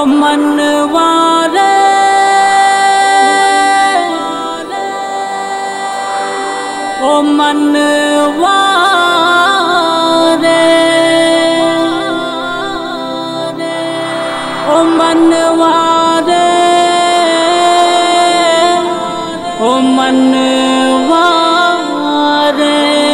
मनवा रे ओ मनवा रे ओ मनवा रे ओ मनवा रे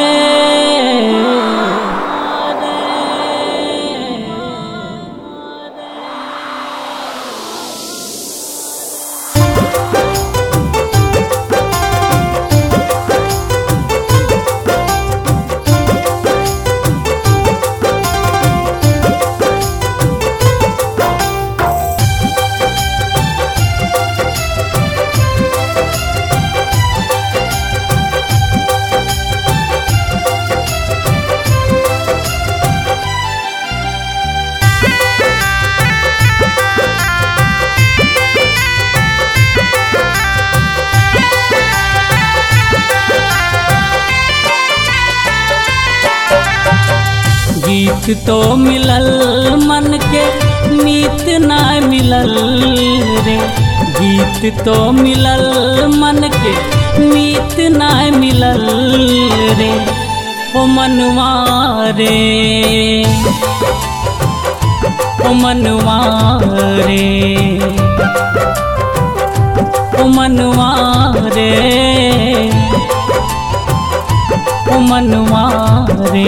गीत तो मिलल मन के मीत ना मिलल रे। गीत तो मिलल मन के मीत ना मिलल रे। ओ मनवा रे ओ मनवा रे ओ मनवा रे ओ मनवा रे।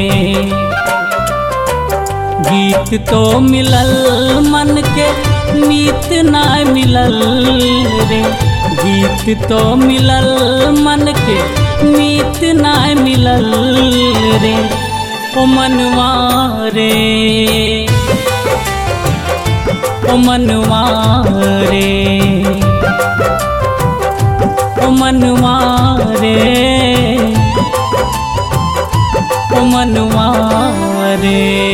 गीत तो मिलल मन के मीत ना मिलल रे। गीत तो मिलल मन के मीत ना मिलल रे। ओ मनवा रे ओ मनवा रे ओ मनवा रे ओ मनवा रे।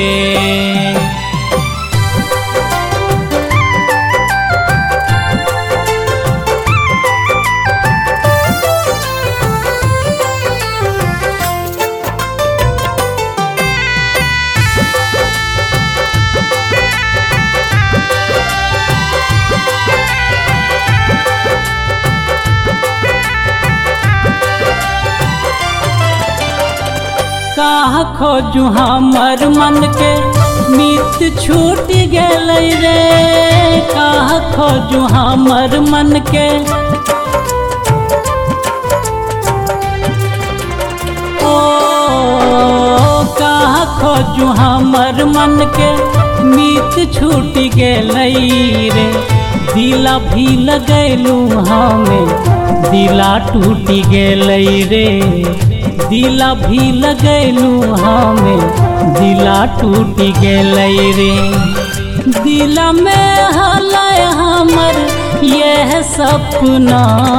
कहाँ खोजू हमर मन के मीत छूट गेल रे। कहाँ खोजू हमर मन के ओ कहाँ खोजू हमर मन के मीत छूट गेल रे। दिला भी लगैलू हमें दिला टूट गेल रे। दिला भी लगैलू हमें दिला टूट गेल रे। दिला में हलय हमर यह सपना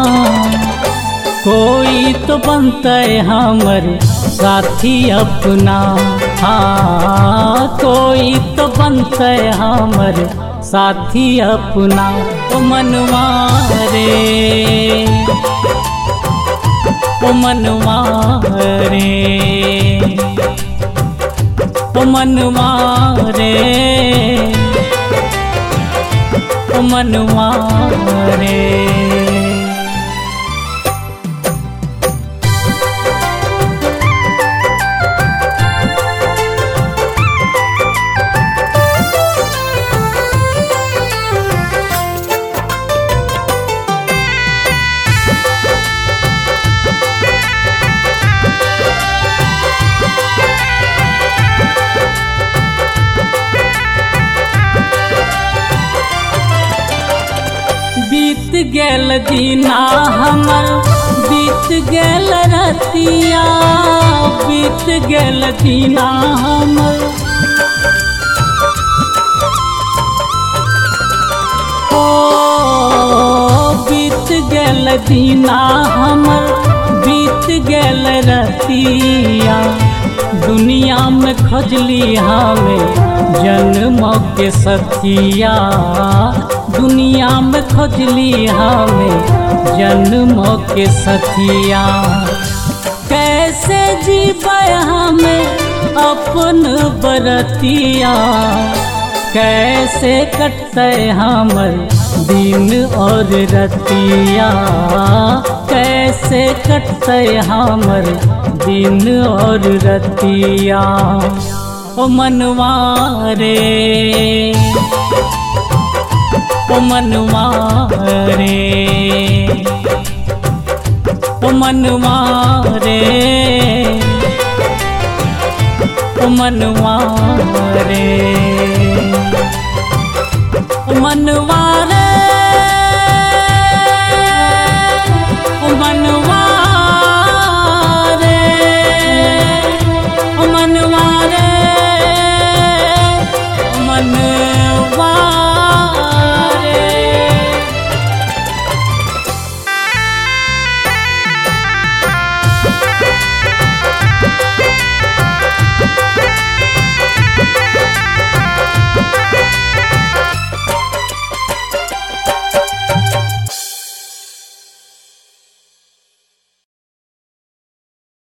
कोई तो बनते हमर साथी अपना। हाँ कोई तो बनते हमर साथी अपना। ओ मनवा रे ओ मनवा रे ओ मनवा रे ओ मनवा रे। बीत गेल दीना हमर बीत गेल रतिया। बीत गेल दीना हमर ओ बीत गेल दीना हमर बीत गेल रतिया। दुनिया में खोजली हमें जन्म के सथिया। दुनिया में खोजली हमें जन्म के सथिया। कैसे जीवे हमें अपन बरतिया। कैसे कटते हमर दिन और रतिया, कैसे कटते हमर दिन और रतिया। ओ मनवा रे, ओ मनवा रे, ओ मनवा रे, ओ मनवा रे, ओ मनवा